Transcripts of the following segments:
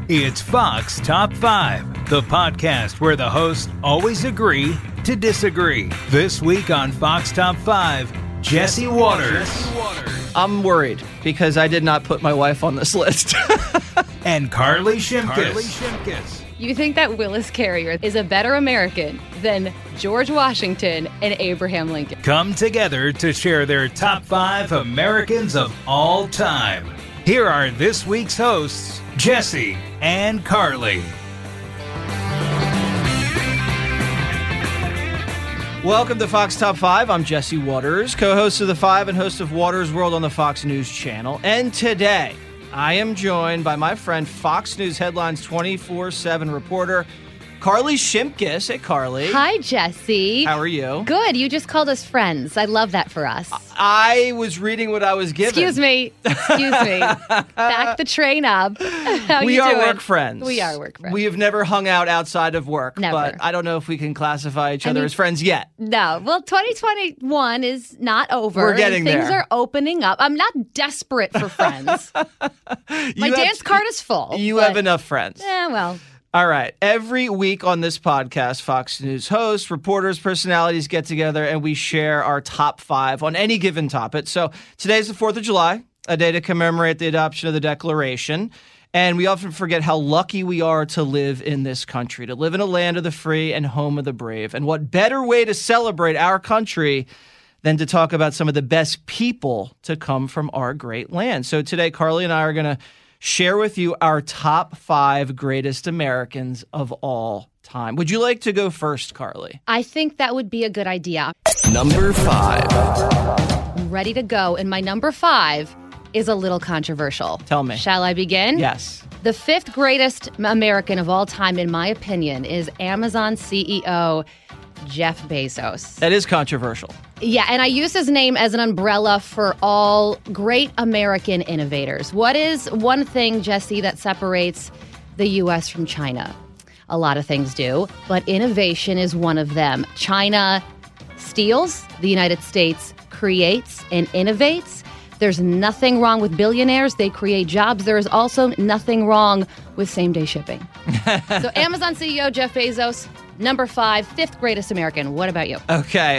It's Fox Top 5, the podcast where the hosts always agree to disagree. This week on Fox Top 5, Jesse Waters. I'm worried because I did not put my wife on this list. And Carly Shimkus. You think that Willis Carrier is a better American than George Washington and Abraham Lincoln? Come together to share their top 5 Americans of all time. Here are this week's hosts, Jesse and Carly. Welcome to Fox Top 5. I'm Jesse Waters, co-host of The Five and host of Waters World on the Fox News Channel. And today, I am joined by my friend, Fox News Headlines 24/7 reporter, Carly Shimkus. Hey, Carly. Hi, Jesse. How are you? Good. You just called us friends. I love that for us. I was reading what I was given. Excuse me. Back the train up. How we you are doing? work friends. We are work friends. We have never hung out outside of work. Never. But I don't know if we can classify each other as friends yet. No. Well, 2021 is not over. We're getting and things there. are opening up. I'm not desperate for friends. My dance card is full. You have enough friends. Yeah, well. All right. Every week on this podcast, Fox News hosts, reporters, personalities get together and we share our top 5 on any given topic. So today's the 4th of July, a day to commemorate the adoption of the Declaration. And we often forget how lucky we are to live in this country, to live in a land of the free and home of the brave. And what better way to celebrate our country than to talk about some of the best people to come from our great land. So today, Carly and I are going to share with you our top 5 greatest Americans of all time. Would you like to go first, Carly? I think that would be a good idea. Number 5. I'm ready to go. And my number 5 is a little controversial. Tell me. Shall I begin? Yes. The 5th greatest American of all time, in my opinion, is Amazon CEO Jeff Bezos. That is controversial. Yeah, and I use his name as an umbrella for all great American innovators. What is one thing, Jesse, that separates the U.S. from China? A lot of things do, but innovation is one of them. China steals, the United States creates and innovates. There's nothing wrong with billionaires. They create jobs. There is also nothing wrong with same-day shipping. So Amazon CEO Jeff Bezos, number 5, 5th greatest American. What about you? Okay.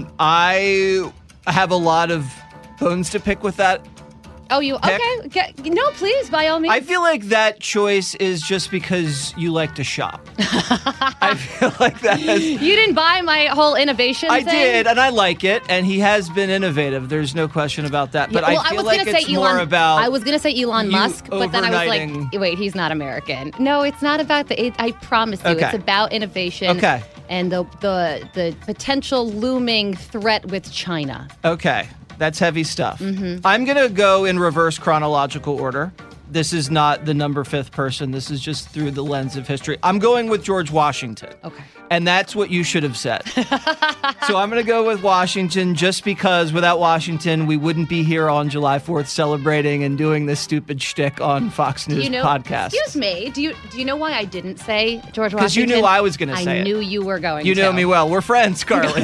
I have a lot of bones to pick with that. Oh, you okay? No, please, by all means. I feel like that choice is just because you like to shop. I feel like that is... You didn't buy my whole innovation I thing? did, and I like it, and he has been innovative. There's no question about that. But Yeah, I feel like it's more about... I was going to say Elon you Musk, but then I was overnighting- like, wait, he's not American. No, it's not about I promise you, Okay. it's about innovation. Okay. And the potential looming threat with China. Okay, that's heavy stuff. Mm-hmm. I'm going to go in reverse chronological order. This is not the number 5th person. This is just through the lens of history. I'm going with George Washington. Okay. And that's what you should have said. So I'm going to go with Washington just because without Washington, we wouldn't be here on July 4th celebrating and doing this stupid shtick on Fox News podcast. Excuse me. Do you know why I didn't say George Washington? Because you knew I was going to say it. I knew you were going to. You know me well. We're friends, Carly.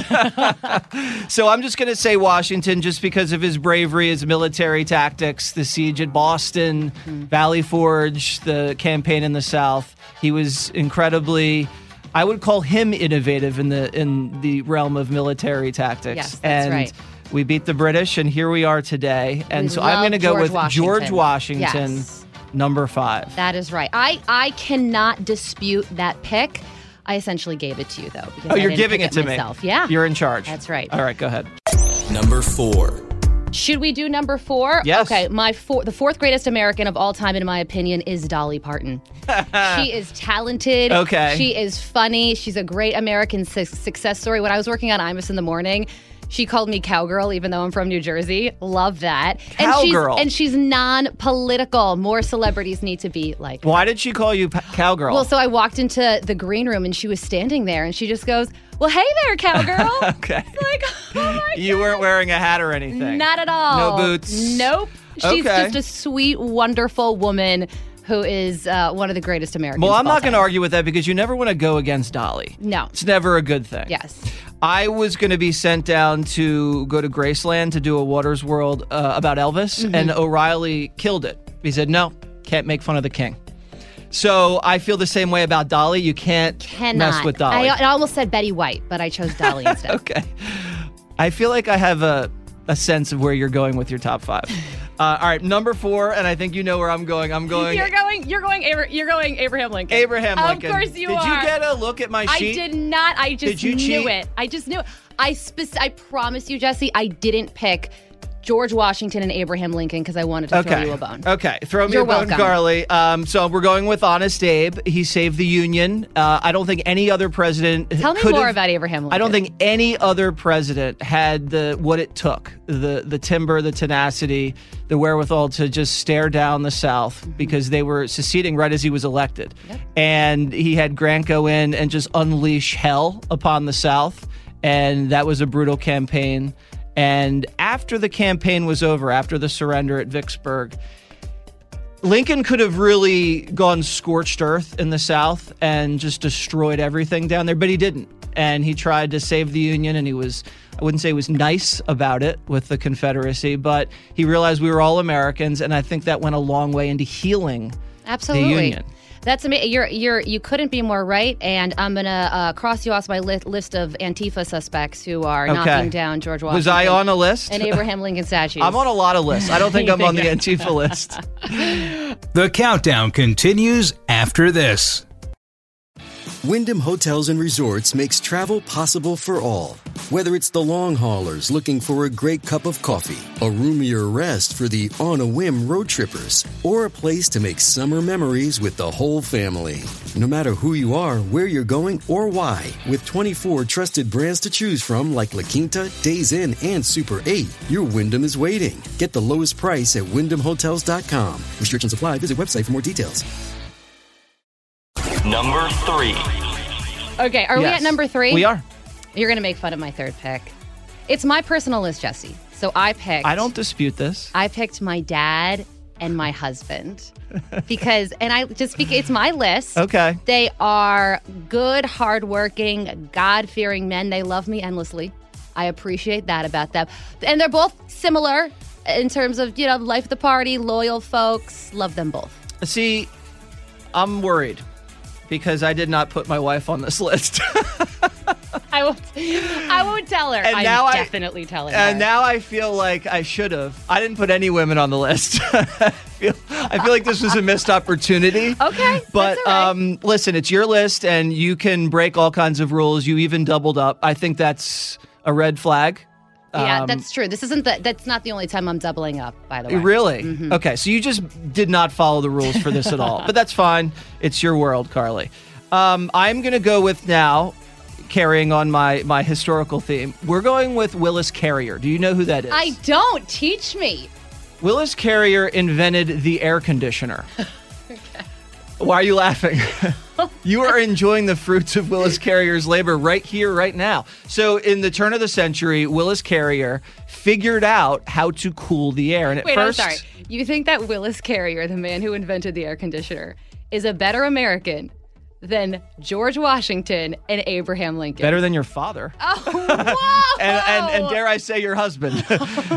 So I'm just going to say Washington just because of his bravery, his military tactics, the siege at Boston, Valley Forge, the campaign in the South. He was incredibly... I would call him innovative in the realm of military tactics. Yes, that's right. We beat the British, and here we are today. And so I'm going to go with George Washington, Yes. number 5. That is right. I cannot dispute that pick. I essentially gave it to you, though. Because Oh, I you're didn't giving pick it to myself. me. Yeah. You're in charge. That's right. All right, go ahead. Number 4. Should we do number 4? Yes. Okay, the 4th greatest American of all time, in my opinion, is Dolly Parton. She is talented. Okay. She is funny. She's a great American success story. When I was working on Imus in the Morning, she called me cowgirl, even though I'm from New Jersey. Love that. Cowgirl. And she's non-political. More celebrities need to be like her. Why did she call you cowgirl? Well, so I walked into the green room and she was standing there and she just goes, "Well, hey there, cowgirl." Okay. Like, oh my You weren't wearing a hat or anything. Not at all. No boots. Nope. She's Okay. just a sweet, wonderful woman who is one of the greatest Americans. Well, I'm of all not going to time. argue with that because you never want to go against Dolly. No. It's never a good thing. Yes. I was going to be sent down to go to Graceland to do a Waters World about Elvis, and O'Reilly killed it. He said, no, can't make fun of the king. So I feel the same way about Dolly. You can't mess with Dolly. I almost said Betty White, but I chose Dolly instead. Okay. I feel like I have a sense of where you're going with your top 5. All right, number 4, and I think you know where I'm going. You're going Abraham Lincoln. Abraham Lincoln. Of course you are. Did you get a look at my sheet? I did not. I just Did you knew cheat? it. I just knew it. I promise you, Jesse, I didn't pick George Washington and Abraham Lincoln because I wanted to throw you a bone. Okay, throw me You're a bone, welcome. Carly. So we're going with Honest Abe. He saved the Union. I don't think any other president Tell me more about Abraham Lincoln. I don't think any other president had what it took, the timber, the tenacity, the wherewithal to just stare down the South because they were seceding right as he was elected. Yep. And he had Grant go in and just unleash hell upon the South. And that was a brutal campaign. And after the campaign was over, after the surrender at Vicksburg, Lincoln could have really gone scorched earth in the South and just destroyed everything down there, but he didn't. And he tried to save the Union, and I wouldn't say he was nice about it with the Confederacy, but he realized we were all Americans, and I think that went a long way into healing the Union. That's amazing. You couldn't be more right, and I'm gonna cross you off my list of Antifa suspects who are knocking down George Washington. Was I on a list? And Abraham Lincoln statues. I'm on a lot of lists. I don't think I'm on the Antifa list. The countdown continues after this. Wyndham Hotels and Resorts makes travel possible for all. Whether it's the long haulers looking for a great cup of coffee, a roomier rest for the on-a-whim road trippers, or a place to make summer memories with the whole family. No matter who you are, where you're going, or why, with 24 trusted brands to choose from like La Quinta, Days Inn, and Super 8, your Wyndham is waiting. Get the lowest price at WyndhamHotels.com. Restrictions apply. Visit website for more details. Number 3. Okay, are we at number 3? We are. You're going to make fun of my third pick. It's my personal list, Jesse. So I don't dispute this. I picked my dad and my husband because it's my list. Okay. They are good, hardworking, God-fearing men. They love me endlessly. I appreciate that about them. And they're both similar in terms of, life of the party, loyal folks. Love them both. See, I'm worried because I did not put my wife on this list. I won't tell her. And I'm now definitely telling her. And now I feel like I should have. I didn't put any women on the list. I feel like this was a missed opportunity. Okay, but that's all right. Listen, it's your list, and you can break all kinds of rules. You even doubled up. I think that's a red flag. Yeah, that's true. That's not the only time I'm doubling up, by the way. Really? Mm-hmm. Okay, so you just did not follow the rules for this at all. But that's fine. It's your world, Carly. I'm going to go with now, carrying on my historical theme. We're going with Willis Carrier. Do you know who that is? I don't. Teach me. Willis Carrier invented the air conditioner. Okay. Why are you laughing? You are enjoying the fruits of Willis Carrier's labor right here, right now. So in the turn of the century, Willis Carrier figured out how to cool the air. And at first, I'm sorry. You think that Willis Carrier, the man who invented the air conditioner, is a better American than George Washington and Abraham Lincoln? Better than your father. Oh, whoa! and dare I say your husband.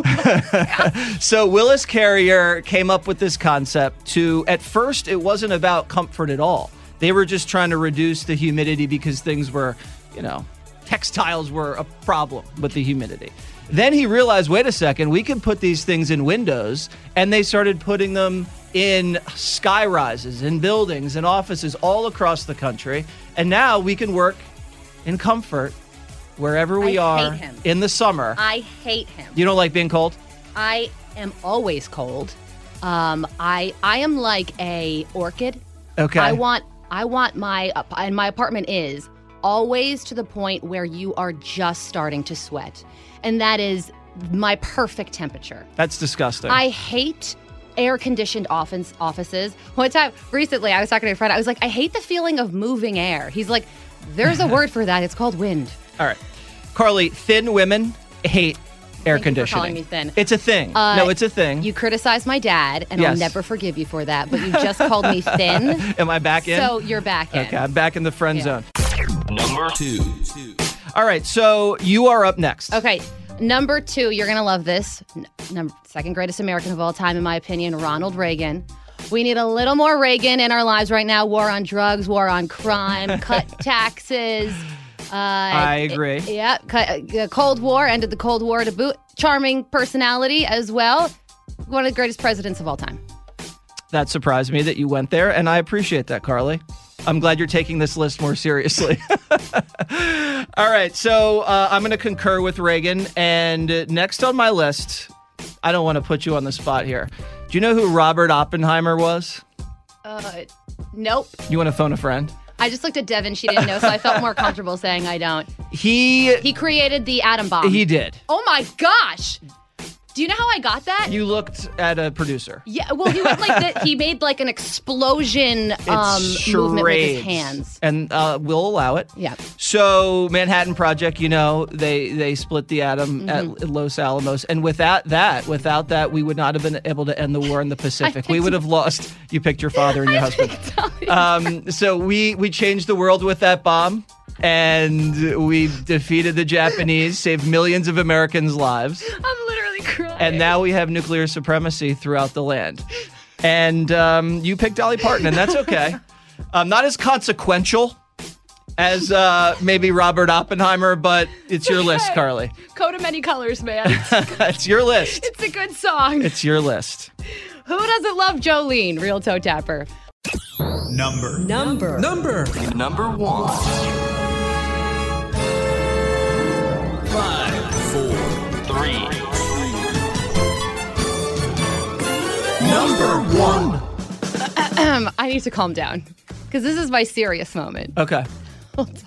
So Willis Carrier came up with this concept at first, it wasn't about comfort at all. They were just trying to reduce the humidity because things were, textiles were a problem with the humidity. Then he realized, wait a second, we can put these things in windows, and they started putting them in sky rises, in buildings, and offices all across the country. And now we can work in comfort wherever we are in the summer. I hate him. You don't like being cold? I am always cold. I am like a orchid. Okay. I want my apartment is always to the point where you are just starting to sweat. And that is my perfect temperature. That's disgusting. I hate air-conditioned offices. One time, recently, I was talking to a friend. I was like, I hate the feeling of moving air. He's like, there's a word for that. It's called wind. All right. Carly, thin women hate air conditioning. Thank you for calling me thin. It's a thing. No, it's a thing. You criticize my dad, and Yes. I'll never forgive you for that, but you just called me thin. Am I back in? So you're back in. Okay, I'm back in the friend zone. Number 2. All right, so you are up next. Okay, number 2, you're going to love this. Second greatest American of all time, in my opinion, Ronald Reagan. We need a little more Reagan in our lives right now. War on drugs, war on crime, cut taxes. I agree. Cold War, ended the Cold War to boot. Charming personality as well. One of the greatest presidents of all time. That surprised me that you went there, and I appreciate that, Carly. I'm glad you're taking this list more seriously. All right, so I'm going to concur with Reagan, and next on my list, I don't want to put you on the spot here. Do you know who Robert Oppenheimer was? Nope. You want to phone a friend? I just looked at Devin. She didn't know, so I felt more comfortable saying I don't. He created the atom bomb. He did. Oh my gosh. Do you know how I got that? You looked at a producer. Yeah, well, he went like that. He made like an explosion movement with his hands. And we'll allow it. Yeah. So Manhattan Project, they split the atom at Los Alamos. And without that, we would not have been able to end the war in the Pacific. We would have lost. You picked your father and your husband. So we changed the world with that bomb. And we defeated the Japanese, saved millions of Americans' lives. I'm literally crying. And now we have nuclear supremacy throughout the land. And you picked Dolly Parton, and that's okay. Not as consequential as maybe Robert Oppenheimer, but it's your list, Carly. Coat of many colors, man. It's your list. It's a good song. It's your list. Who doesn't love Jolene? Real toe tapper. Number 1. 5, 4, 3. Number 1. I need to calm down because this is my serious moment. Okay. Hold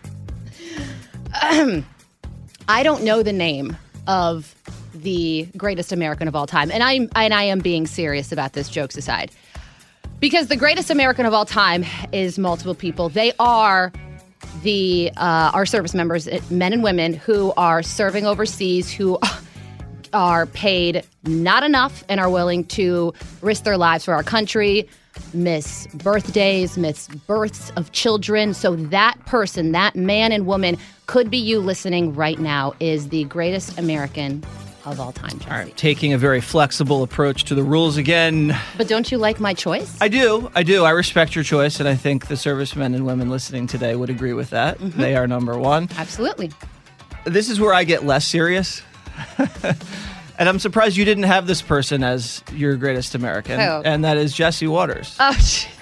on. I don't know the name of the greatest American of all time, and I am being serious about this, jokes aside, because the greatest American of all time is multiple people. They are our service members, men and women who are serving overseas, who are paid not enough and are willing to risk their lives for our country, miss birthdays, miss births of children. So that person, that man and woman, could be you listening right now, is the greatest American of all time, Jesse. All right, taking a very flexible approach to the rules again. But don't you like my choice? I do. I respect your choice, and I think the servicemen and women listening today would agree with that. Mm-hmm. They are number 1. Absolutely. This is where I get less serious. And I'm surprised you didn't have this person as your greatest American, and that is Jesse Waters. Oh,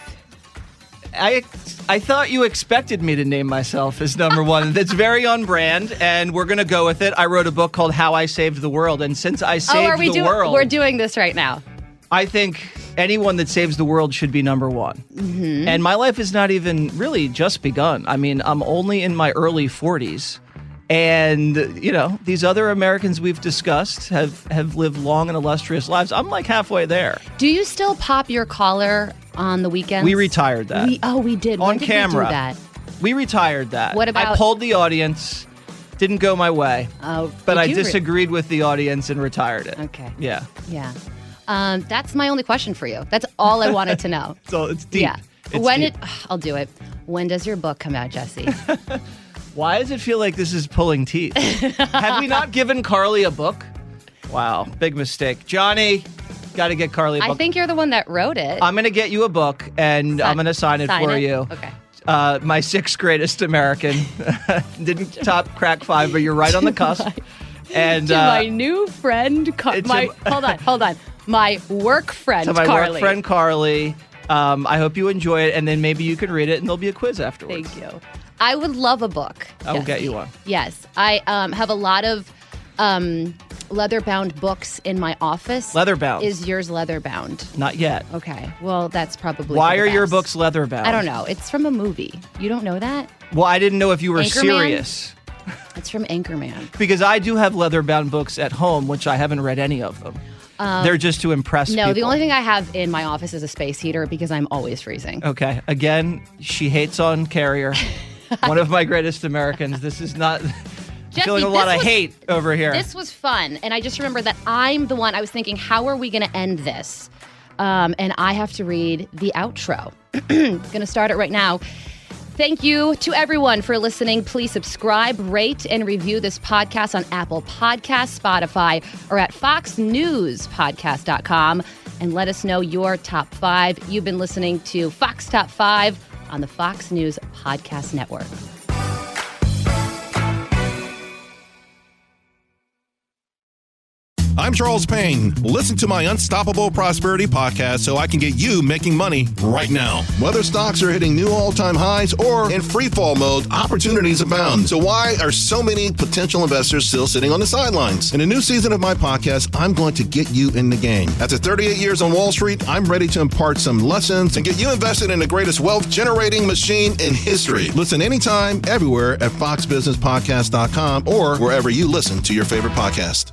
I thought you expected me to name myself as number 1. That's very on brand, and we're going to go with it. I wrote a book called How I Saved the World, and since I saved the world... We're doing this right now. I think anyone that saves the world should be number 1. Mm-hmm. And my life has not even really just begun. I mean, I'm only in my early 40s. And, these other Americans we've discussed have lived long and illustrious lives. I'm like halfway there. Do you still pop your collar on the weekends? We retired that. We did. On when did camera. We do that? We retired that. What about... I polled the audience. Didn't go my way. But I disagreed with the audience and retired it. Okay. Yeah. Yeah. That's my only question for you. That's all I wanted to know. So it's deep. Yeah. I'll do it. When does your book come out, Jesse? Why does it feel like this is pulling teeth? Have we not given Carly a book? Wow, big mistake. Johnny, got to get Carly a book. I think you're the one that wrote it. I'm going to get you a book, and I'm going to sign it for you. Okay. My 6th greatest American. Didn't top crack 5, but you're right on the cusp. And to my new friend, hold on. My work friend, to my Carly. work friend, Carly. I hope you enjoy it, and then maybe you can read it, and there'll be a quiz afterwards. Thank you. I would love a book. I will get you one. Yes. I have a lot of leather-bound books in my office. Leather-bound? Is yours leather-bound? Not yet. Okay. Well, that's probably Why for the are your best. books leather-bound? I don't know. It's from a movie. You don't know that? Well, I didn't know if you were Anchorman? serious. It's from Anchorman. Because I do have leather-bound books at home, which I haven't read any of them. They're just to impress people. No, the only thing I have in my office is a space heater because I'm always freezing. Okay. Again, she hates on Carrier. One of my greatest Americans. This is not... Jesse, feeling a lot of hate over here. This was fun. And I just remember that I'm the one, I was thinking, how are we going to end this? And I have to read the outro. Going to start it right now. Thank you to everyone for listening. Please subscribe, rate, and review this podcast on Apple Podcasts, Spotify, or at foxnewspodcast.com. and let us know your top 5. You've been listening to Fox Top 5 on the Fox News Podcast Network. I'm Charles Payne. Listen to my Unstoppable Prosperity podcast so I can get you making money right now. Whether stocks are hitting new all-time highs or in free fall mode, opportunities abound. So why are so many potential investors still sitting on the sidelines? In a new season of my podcast, I'm going to get you in the game. After 38 years on Wall Street, I'm ready to impart some lessons and get you invested in the greatest wealth-generating machine in history. Listen anytime, everywhere at foxbusinesspodcast.com or wherever you listen to your favorite podcast.